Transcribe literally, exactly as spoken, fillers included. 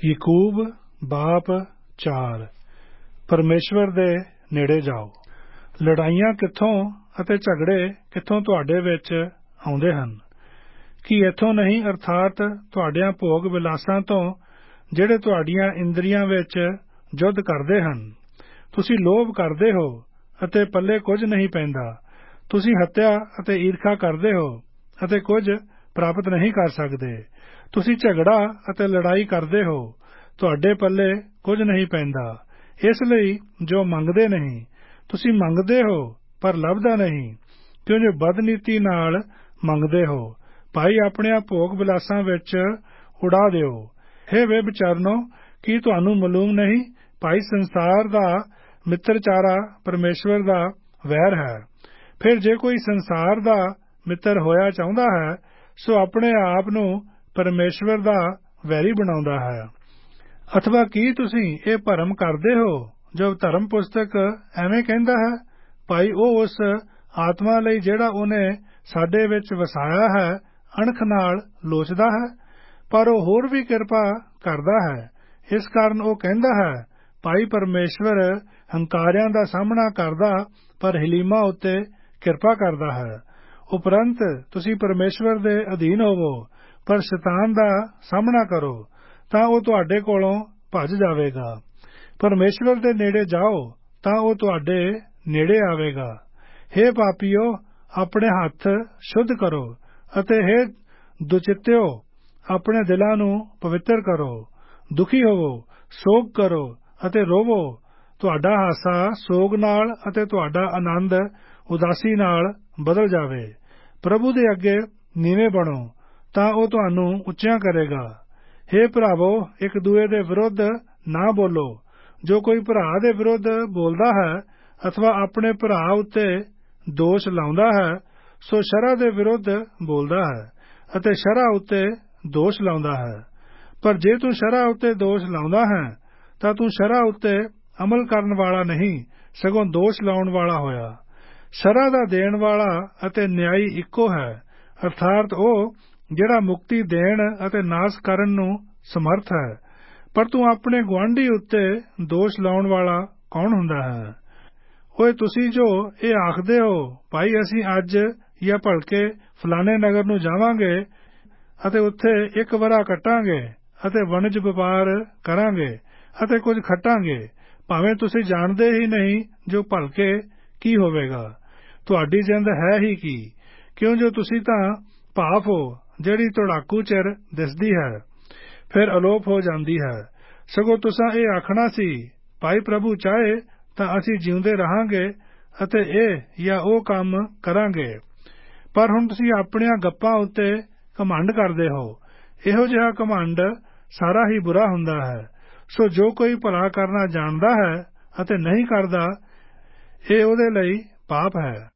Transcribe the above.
ਯਕੂਬ ਬਾਪ ਚਾਰ। ਪਰਮੇਸ਼ਵਰ ਦੇ ਨੇੜੇ ਜਾਓ। ਲੜਾਈਆਂ ਕਿੱਥੋਂ ਅਤੇ ਝਗੜੇ ਕਿੱਥੋਂ ਤੁਹਾਡੇ ਵਿੱਚ ਆਉਂਦੇ ਹਨ? ਕੀ ਇੱਥੋਂ ਨਹੀਂ, ਅਰਥਾਤ ਤੁਹਾਡਿਆਂ ਭੋਗ ਵਿਲਾਸਾਂ ਤੋਂ, ਜਿਹੜੇ ਤੁਹਾਡੀਆਂ ਇੰਦਰੀਆਂ ਵਿੱਚ ਜੁੱਧ ਕਰਦੇ ਹਨ। ਤੁਸੀਂ ਲੋਭ ਕਰਦੇ ਹੋ ਅਤੇ ਪੱਲੇ ਕੁਝ ਨਹੀਂ ਪੈਂਦਾ। ਤੁਸੀਂ ਹੱਤਿਆ ਅਤੇ ਈਰਖਾ ਕਰਦੇ ਹੋ ਅਤੇ ਕੁਝ ਪ੍ਰਾਪਤ ਨਹੀਂ ਕਰ ਸਕਦੇ। ਤੁਸੀਂ ਝਗੜਾ ਅਤੇ ਲੜਾਈ ਕਰਦੇ ਹੋ, ਤੁਹਾਡੇ ਪੱਲੇ ਕੁਝ ਨਹੀਂ ਪੈਂਦਾ। ਇਸ ਲਈ ਜੋ ਮੰਗਦੇ ਨਹੀਂ, ਤੁਸੀਂ ਮੰਗਦੇ ਹੋ ਪਰ ਲੱਭਦਾ ਨਹੀਂ, ਕਿਉਂ ਜੋ ਬਦਨੀਤੀ ਨਾਲ ਮੰਗਦੇ ਹੋ। ਭਾਈ ਆਪਣਿਆਂ ਭੋਗ ਵਿਲਾਸਾਂ ਵਿੱਚ ਉਡਾ ਦਿਓ। ਹੇ ਵਿਭਚਰਨੋ, ਕੀ ਤੁਹਾਨੂੰ ਮਾਲੂਮ ਨਹੀਂ, ਭਾਈ ਸੰਸਾਰ ਦਾ ਮਿੱਤਰਚਾਰਾ ਪਰਮੇਸ਼ਵਰ ਦਾ ਵੈਰ ਹੈ। ਫਿਰ ਜੇ ਕੋਈ ਸੰਸਾਰ ਦਾ ਮਿੱਤਰ ਹੋਇਆ ਚਾਹੁੰਦਾ ਹੈ, ਸੋ ਆਪਣੇ ਆਪ ਨੂੰ ਪਰਮੇਸ਼ਵਰ ਦਾ ਵੈਰੀ ਬਣਾਉਂਦਾ ਹੈ। ਅਥਵਾ ਕੀ ਤੁਸੀਂ ਇਹ ਭਰਮ ਕਰਦੇ ਹੋ, ਜੋ ਧਰਮ ਪੁਸਤਕ ਐਵੇਂ ਕਹਿੰਦਾ ਹੈ, ਭਾਈ ਉਹ ਉਸ ਆਤਮਾ ਲਈ ਜਿਹੜਾ ਉਹਨੇ ਸਾਡੇ ਵਿੱਚ ਵਸਾਇਆ ਹੈ ਅਣਖ ਨਾਲ ਲੋਚਦਾ ਹੈ, ਪਰ ਉਹ ਹੋਰ ਵੀ ਕਿਰਪਾ ਕਰਦਾ ਹੈ। ਇਸ ਕਾਰਨ ਉਹ ਕਹਿੰਦਾ ਹੈ, ਭਾਈ ਪਰਮੇਸ਼ਵਰ ਹੰਕਾਰਿਆਂ ਦਾ ਸਾਹਮਣਾ ਕਰਦਾ, ਪਰ ਹਲੀਮਾਂ ਉੱਤੇ ਕਿਰਪਾ ਕਰਦਾ ਹੈ। ਉਪਰੰਤ ਤੁਸੀਂ ਪਰਮੇਸ਼ਵਰ ਦੇ ਅਧੀਨ ਹੋਵੋ, ਪਰ ਸ਼ੈਤਾਨ ਦਾ ਸਾਹਮਣਾ ਕਰੋ, ਤਾਂ ਉਹ ਤੁਹਾਡੇ ਕੋਲੋਂ ਭੱਜ ਜਾਵੇਗਾ। ਪਰਮੇਸ਼ਵਰ ਦੇ ਨੇੜੇ ਜਾਓ, ਤਾਂ ਉਹ ਤੁਹਾਡੇ ਨੇੜੇ ਆਵੇਗਾ। ਹੇ ਪਾਪੀਓ, ਆਪਣੇ ਹੱਥ ਸ਼ੁੱਧ ਕਰੋ, ਅਤੇ ਹੇ ਦੁਚਿੱਤਿਓ, ਆਪਣੇ ਦਿਲਾਂ ਨੂੰ ਪਵਿੱਤਰ ਕਰੋ। ਦੁਖੀ ਹੋਵੋ, ਸੋਗ ਕਰੋ ਅਤੇ ਰੋਵੋ। ਤੁਹਾਡਾ ਹਾਸਾ ਸੋਗ ਨਾਲ ਅਤੇ ਤੁਹਾਡਾ ਆਨੰਦ ਉਦਾਸੀ ਨਾਲ ਬਦਲ ਜਾਵੇ। ਪ੍ਰਭੂ ਦੇ ਅੱਗੇ ਨੀਵੇਂ ਬਣੋ, ਤਾਂ ਉਹ ਤੁਹਾਨੂੰ ਉੱਚਿਆਂ ਕਰੇਗਾ। ਹੇ ਭਰਾਵੋ, ਇੱਕ ਦੂਏ ਦੇ ਵਿਰੁੱਧ ਨਾ ਬੋਲੋ। ਜੋ ਕੋਈ ਭਰਾ ਦੇ ਵਿਰੁੱਧ ਬੋਲਦਾ ਹੈ ਅਥਵਾ ਆਪਣੇ ਭਰਾ ਉੱਤੇ ਦੋਸ਼ ਲਾਉਂਦਾ ਹੈ, ਸੋ ਸ਼ਰ੍ਹਾ ਦੇ ਵਿਰੁੱਧ ਬੋਲਦਾ ਹੈ ਅਤੇ ਸ਼ਰ੍ਹਾ ਉੱਤੇ ਦੋਸ਼ ਲਾਉਂਦਾ ਹੈ। ਪਰ ਜੇ ਤੂੰ ਸ਼ਰ੍ਹਾ ਉੱਤੇ ਦੋਸ਼ ਲਾਉਂਦਾ ਹੈ, ਤਾਂ ਤੂੰ ਸ਼ਰ੍ਹਾ ਉੱਤੇ ਅਮਲ ਕਰਨ ਵਾਲਾ ਨਹੀਂ, ਸਗੋਂ ਦੋਸ਼ ਲਾਉਣ ਵਾਲਾ ਹੋਇਆ। ਸ਼ਰ੍ਹਾ ਦਾ ਦੇਣ ਵਾਲਾ ਅਤੇ ਨਿਆਈ ਇੱਕੋ ਹੈ, ਅਰਥਾਤ ਉਹ ਜਿਹੜਾ ਮੁਕਤੀ ਦੇਣ ਅਤੇ ਨਾਸ ਕਰਨ ਨੂੰ ਸਮਰਥ ਹੈ। ਪਰ ਤੂੰ ਆਪਣੇ ਗੁਆਂਢੀ ਉੱਤੇ ਦੋਸ਼ ਲਾਉਣ ਵਾਲਾ ਕੌਣ ਹੁੰਦਾ ਹੈ? ਓਏ ਤੁਸੀਂ ਜੋ ਇਹ ਆਖਦੇ ਹੋ, ਭਾਈ ਅਸੀਂ ਅੱਜ ਜਾਂ ਭਲਕੇ ਫਲਾਣੇ ਨਗਰ ਨੂੰ ਜਾਵਾਂਗੇ ਅਤੇ ਉੱਥੇ ਇੱਕ ਵਰ੍ਹਾ ਕੱਟਾਂਗੇ ਅਤੇ ਵਣਜ ਵਪਾਰ ਕਰਾਂਗੇ ਅਤੇ ਕੁਝ ਖੱਟਾਂਗੇ, ਭਾਵੇਂ ਤੁਸੀਂ ਜਾਣਦੇ ਹੀ ਨਹੀਂ ਜੋ ਭਲਕੇ ਕੀ ਹੋਵੇਗਾ। ਤੁਹਾਡੀ ਜਿੰਦ ਹੈ ਹੀ ਕੀ, ਕਿਉਂ ਜੋ ਤੁਸੀਂ ਤਾਂ ਭਾਫ ਹੋ, ਜਿਹੜੀ ਧੜਾਕੂ ਚਿਰ ਦਿਸਦੀ ਹੈ, ਫਿਰ ਅਲੋਪ ਹੋ ਜਾਂਦੀ ਹੈ। ਸਗੋਂ ਤੁਸਾਂ ਇਹ ਆਖਣਾ ਸੀ, ਭਾਈ ਪ੍ਰਭੂ ਚਾਹੇ ਤਾਂ ਅਸੀਂ ਜਿਉਂਦੇ ਰਹਾਂਗੇ ਅਤੇ ਇਹ ਜਾਂ ਉਹ ਕੰਮ ਕਰਾਂਗੇ। ਪਰ ਹੁਣ ਤੁਸੀਂ ਆਪਣੀਆਂ ਗੱਪਾਂ ਉੱਤੇ ਘਮੰਡ ਕਰਦੇ ਹੋ। ਇਹੋ ਜਿਹਾ ਘਮੰਡ ਸਾਰਾ ਹੀ ਬੁਰਾ ਹੁੰਦਾ ਹੈ। ਸੋ ਜੋ ਕੋਈ ਭਲਾ ਕਰਨਾ ਜਾਣਦਾ ਹੈ ਅਤੇ ਨਹੀਂ ਕਰਦਾ, ਇਹ ਉਹਦੇ ਲਈ ਪਾਪ ਹੈ।